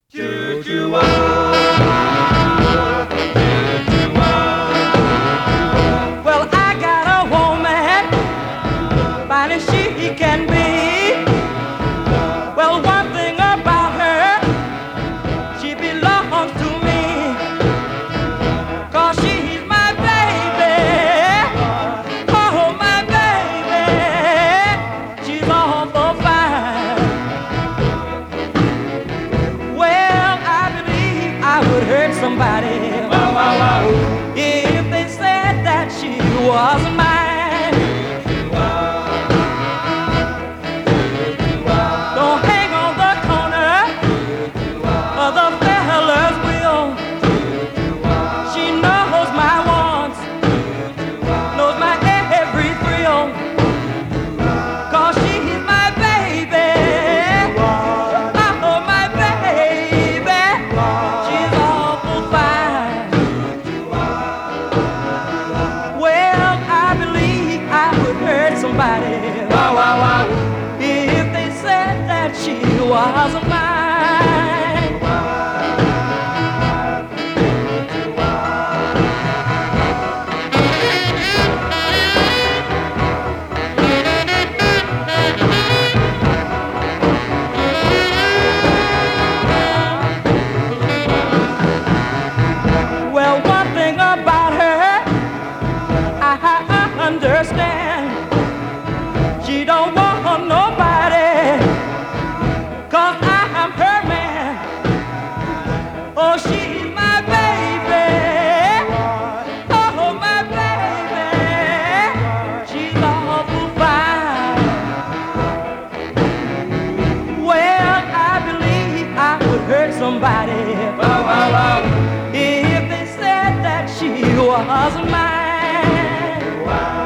Well, I got a woman, fine as she can be. Well, one thing about her, she belongs to me. 'Cause she's my baby, oh my baby, she's awful fine. Well, I believe I would hurt somebody if they said that she was mine. Don't hang on the corner of the fellas will. She knows my wants, knows my every thrill. 'Cause she's my baby, oh my baby, she's awful fine. Well, I believe I would hurt somebody if they said that she wasn't mine. Well, one thing about her, I understand. She don't want nobody, 'cause I'm her man. Oh, she's my baby, oh my baby, she's awful fine. Well, I believe I would hurt somebody if they said that she was mine.